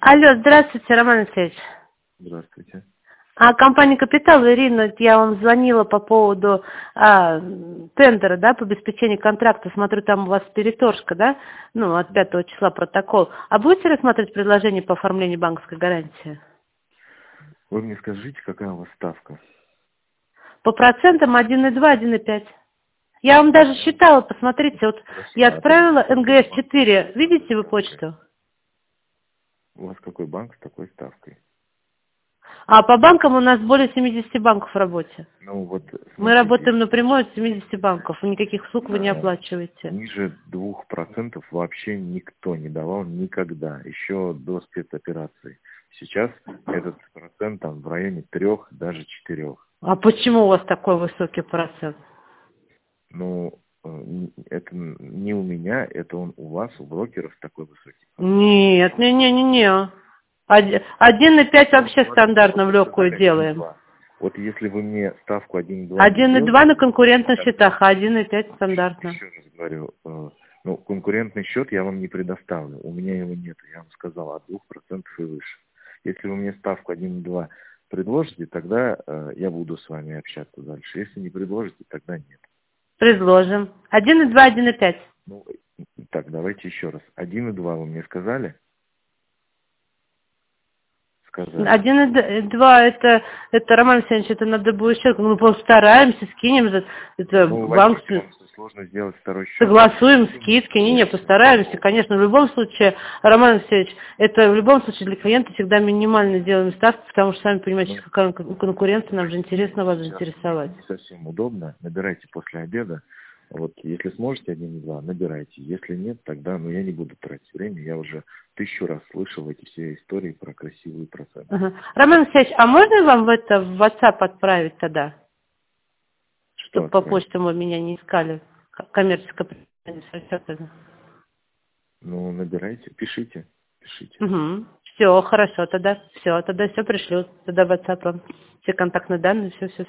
Алло, здравствуйте, Роман Алексеевич. Здравствуйте. Компания «Капитал», Ирина, я вам звонила по поводу тендера, да, по обеспечению контракта. Смотрю, там у вас переторжка, да, ну, от 5 числа протокол. А будете рассматривать предложение по оформлению банковской гарантии? Вы мне скажите, какая у вас ставка? По процентам 1,2, 1,5. Я вам даже считала, посмотрите, вот Хорошо. я А там отправила какой банк с НГС-4, такой видите вы ставкой? почту? У вас какой банк с такой ставкой? А по банкам у нас более 70 банков в работе. Ну вот, Мы смотрите, работаем напрямую с 70 банков, никаких услуг вы не оплачиваете. ниже 2% вообще никто не давал никогда, еще до спецоперации. Сейчас этот процент там в районе 3, даже 4. А почему у вас такой высокий процент? Ну, это не у меня, это он у вас, у брокеров такой высокий процент. Нет, не. 1,5 Ну, вообще смотрите, вот стандартно в вы легкую сказали делаем. 1,2. Вот если вы мне ставку 1,2 не 1,2 на сделаете, конкурентных тогда, счетах, а 1,5 стандартно. еще раз говорю, ну, конкурентный счет я вам не предоставлю. У меня его нет. Я вам сказал, от 2% и выше. Если вы мне ставку 1,2 предложите, тогда я буду с вами общаться дальше. Если не предложите, тогда нет. Предложим. 1,2, 1,5. Ну, так, давайте еще раз. 1,2 вы мне сказали? Сказали. 1,2 это, Роман Алексеевич, это надо будет еще, мы постараемся, скинем, это Ну, банк, возьмите, вам что, сложно сделать второй счет. согласуем скидки, не, постараемся, конечно, в любом случае, Роман Алексеевич, это в любом случае для клиента всегда минимально делаем ставки, потому что, сами понимаете, Ну, какая конкуренция, нам же интересно вас сейчас заинтересовать. не совсем удобно. Набирайте после обеда. Вот если сможете 1,2, набирайте. Если нет, тогда я не буду тратить время. Я уже 1000 раз слышал эти все истории про красивые проценты. Ага. Роман Алексеевич, а можно вам в WhatsApp отправить тогда, Что чтобы по отправить? почте вы меня не искали, коммерческое предложение? Ну, набирайте, пишите. Угу. Все, хорошо, тогда все пришлю, тогда в WhatsApp вам все контактные данные, все